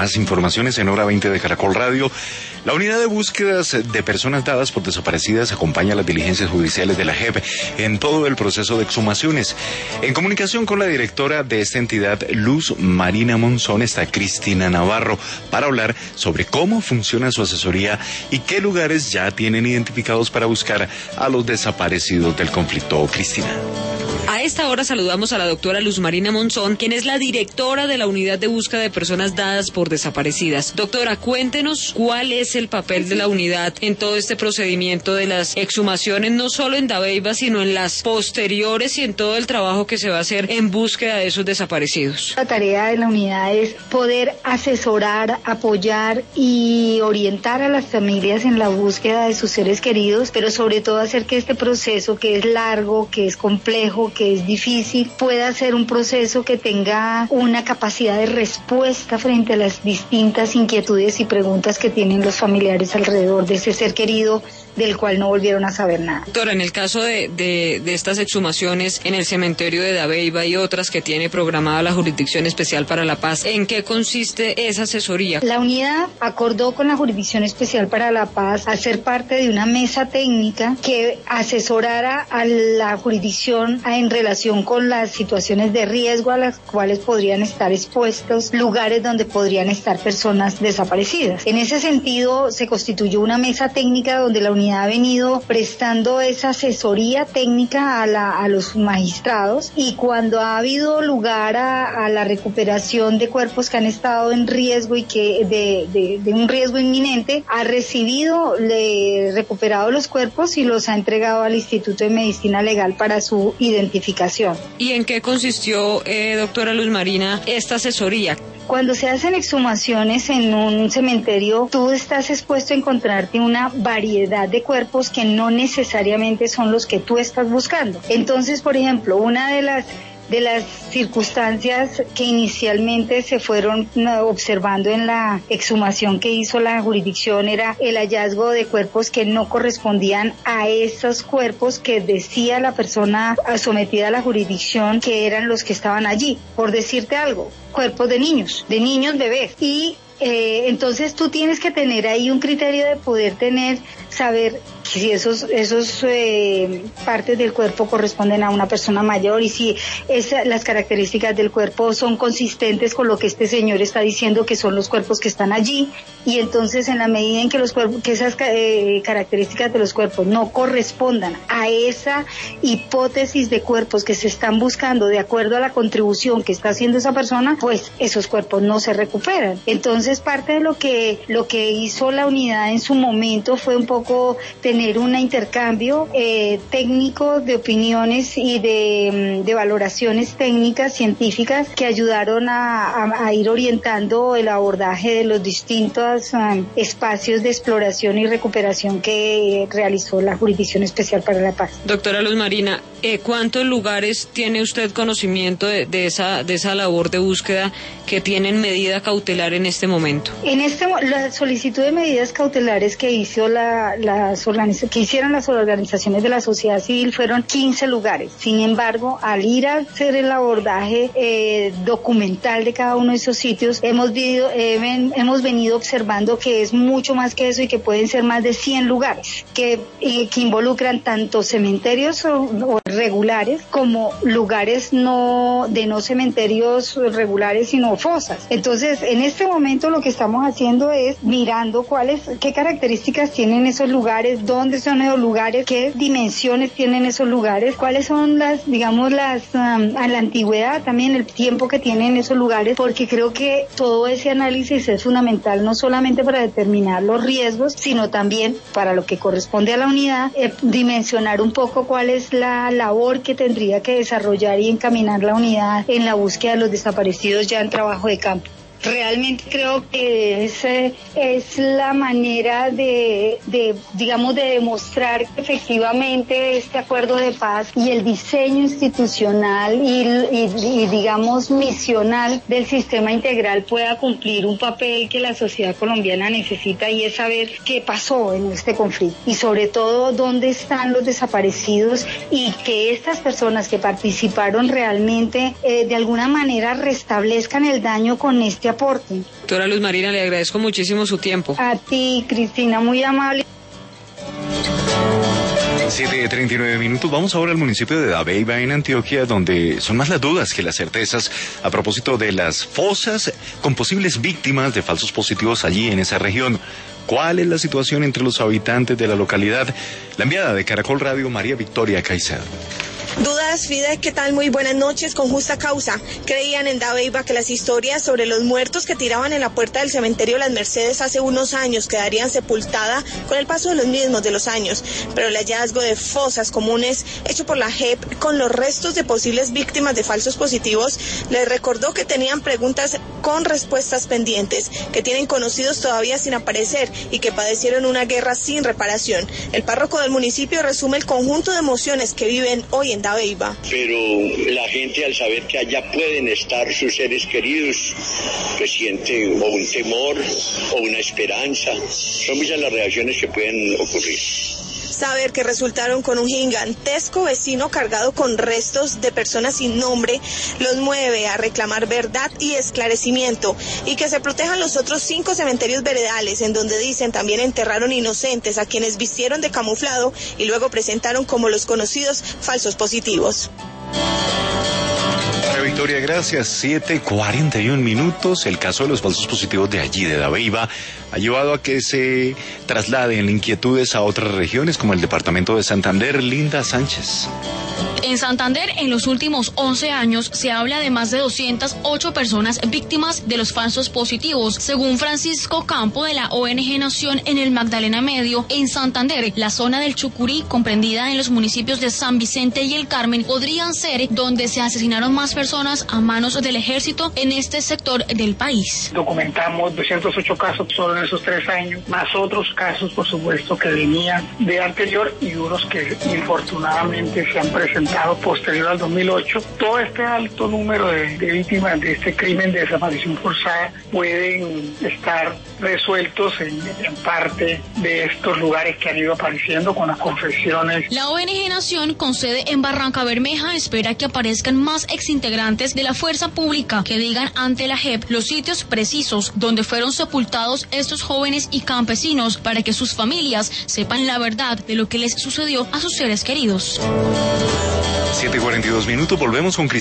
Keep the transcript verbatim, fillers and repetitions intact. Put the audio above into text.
más informaciones en Hora veinte de Caracol Radio. La unidad de búsquedas de personas dadas por desaparecidas acompaña las diligencias judiciales de la J E P en todo el proceso de exhumaciones. En comunicación con la directora de esta entidad, Luz Marina Monzón, está Cristina Navarro para hablar sobre cómo funciona su asesoría y qué lugares ya tienen identificados para buscar a los desaparecidos del conflicto. Cristina. A esta hora saludamos a la doctora Luz Marina Monzón, quien es la directora de la unidad de búsqueda de personas dadas por desaparecidas. Doctora, cuéntenos cuál es el papel de la unidad en todo este procedimiento de las exhumaciones, no solo en Dabeiba, sino en las posteriores y en todo el trabajo que se va a hacer en búsqueda de esos desaparecidos. La tarea de la unidad es poder asesorar, apoyar y orientar a las familias en la búsqueda de sus seres queridos, pero sobre todo hacer que este proceso, que es largo, que es complejo, que es difícil, pueda ser un proceso que tenga una capacidad de respuesta frente a las distintas inquietudes y preguntas que tienen los familiares alrededor de ese ser querido del cual no volvieron a saber nada. Doctora, en el caso de, de, de estas exhumaciones en el cementerio de Dabeiba y otras que tiene programada la Jurisdicción Especial para la Paz, ¿en qué consiste esa asesoría? La unidad acordó con la Jurisdicción Especial para la Paz hacer parte de una mesa técnica que asesorara a la jurisdicción en relación con las situaciones de riesgo a las cuales podrían estar expuestos, lugares donde podrían estar personas desaparecidas. En ese sentido, se constituyó una mesa técnica donde la unidad ha venido prestando esa asesoría técnica a, la, a los magistrados, y cuando ha habido lugar a, a la recuperación de cuerpos que han estado en riesgo y que de, de, de un riesgo inminente, ha recibido, le, recuperado los cuerpos y los ha entregado al Instituto de Medicina Legal para su identificación. ¿Y en qué consistió, eh, doctora Luz Marina, esta asesoría? Cuando se hacen exhumaciones en un cementerio, tú estás expuesto a encontrarte una variedad de cuerpos que no necesariamente son los que tú estás buscando. Entonces, por ejemplo, una de las de las circunstancias que inicialmente se fueron observando en la exhumación que hizo la jurisdicción era el hallazgo de cuerpos que no correspondían a esos cuerpos que decía la persona sometida a la jurisdicción que eran los que estaban allí. Por decirte algo, cuerpos de niños, de niños bebés. Y eh, entonces tú tienes que tener ahí un criterio de poder tener, saber si esos esos eh, partes del cuerpo corresponden a una persona mayor y si esa, las características del cuerpo son consistentes con lo que este señor está diciendo que son los cuerpos que están allí. Y entonces, en la medida en que los cuerpos, que esas eh, características de los cuerpos no correspondan a esa hipótesis de cuerpos que se están buscando de acuerdo a la contribución que está haciendo esa persona, pues esos cuerpos no se recuperan. Entonces, parte de lo que lo que hizo la unidad en su momento fue un poco tener un intercambio eh, técnico de opiniones y de, de valoraciones técnicas científicas que ayudaron a, a, a ir orientando el abordaje de los distintos um, espacios de exploración y recuperación que realizó la Jurisdicción Especial para la Paz. Doctora Luz Marina, eh, ¿cuántos lugares tiene usted conocimiento de, de esa de esa labor de búsqueda que tienen medida cautelar en este momento? En este la solicitud de medidas cautelares que hizo la las organizaciones que hicieron las organizaciones de la sociedad civil fueron quince lugares. Sin embargo, al ir a hacer el abordaje eh, documental de cada uno de esos sitios, hemos, vido, eh, ven, hemos venido observando que es mucho más que eso y que pueden ser más de cien lugares que, eh, que involucran tanto cementerios o, o regulares como lugares no de no cementerios regulares sino fosas. Entonces, en este momento lo que estamos haciendo es mirando cuáles, qué características tienen esos lugares, dónde son esos lugares, qué dimensiones tienen esos lugares, cuáles son las, digamos, las, um, a la antigüedad también, el tiempo que tienen esos lugares, porque creo que todo ese análisis es fundamental, no solamente para determinar los riesgos, sino también para lo que corresponde a la unidad, eh, dimensionar un poco cuál es la labor que tendría que desarrollar y encaminar la unidad en la búsqueda de los desaparecidos ya en trabajo de campo. Realmente creo que es, es la manera de, de, digamos, de demostrar que efectivamente este acuerdo de paz y el diseño institucional y, y, y, digamos, misional del sistema integral pueda cumplir un papel que la sociedad colombiana necesita, y es saber qué pasó en este conflicto y sobre todo dónde están los desaparecidos, y que estas personas que participaron realmente eh, de alguna manera restablezcan el daño con este aporte. Doctora Luz Marina, le agradezco muchísimo su tiempo. A ti, Cristina, muy amable. siete treinta y nueve minutos. Vamos ahora al municipio de Dabeiba, en Antioquia, donde son más las dudas que las certezas a propósito de las fosas con posibles víctimas de falsos positivos allí en esa región. ¿Cuál es la situación entre los habitantes de la localidad? La enviada de Caracol Radio, María Victoria Caicedo. Dudas, Fide, ¿qué tal? Muy buenas noches, con justa causa. Creían en Dabeiba que las historias sobre los muertos que tiraban en la puerta del cementerio Las Mercedes hace unos años quedarían sepultadas con el paso de los mismos de los años, pero el hallazgo de fosas comunes hecho por la J E P con los restos de posibles víctimas de falsos positivos les recordó que tenían preguntas con respuestas pendientes, que tienen conocidos todavía sin aparecer y que padecieron una guerra sin reparación. El párroco del municipio resume el conjunto de emociones que viven hoy en Dabeiba. Pero la gente, al saber que allá pueden estar sus seres queridos, pues siente o un temor o una esperanza. Son muchas las reacciones que pueden ocurrir. Saber que resultaron con un gigantesco vecino cargado con restos de personas sin nombre los mueve a reclamar verdad y esclarecimiento, y que se protejan los otros cinco cementerios veredales en donde dicen también enterraron inocentes a quienes vistieron de camuflado y luego presentaron como los conocidos falsos positivos. Victoria, gracias. siete cuarenta y un minutos. El caso de los falsos positivos de allí, de Dabeiba, ha llevado a que se trasladen inquietudes a otras regiones como el departamento de Santander. Linda Sánchez. En Santander, en los últimos once años, se habla de más de doscientas ocho personas víctimas de los falsos positivos. Según Francisco Campo, de la O N G Nación en el Magdalena Medio, en Santander, la zona del Chucurí, comprendida en los municipios de San Vicente y El Carmen, podrían ser donde se asesinaron más personas a manos del ejército en este sector del país. Documentamos doscientos ocho casos solo en esos tres años, más otros casos, por supuesto, que venían de anterior y unos que infortunadamente se han presentado posterior al dos mil ocho. Todo este alto número de, de víctimas de este crimen de desaparición forzada pueden estar resueltos en, en parte de estos lugares que han ido apareciendo con las confesiones. La O N G Nación, con sede en Barranca Bermeja, espera que aparezcan más exintegrantes de la fuerza pública que digan ante la J E P los sitios precisos donde fueron sepultados estos jóvenes y campesinos, para que sus familias sepan la verdad de lo que les sucedió a sus seres queridos. siete cuarenta y dos minutos, volvemos con Cristina.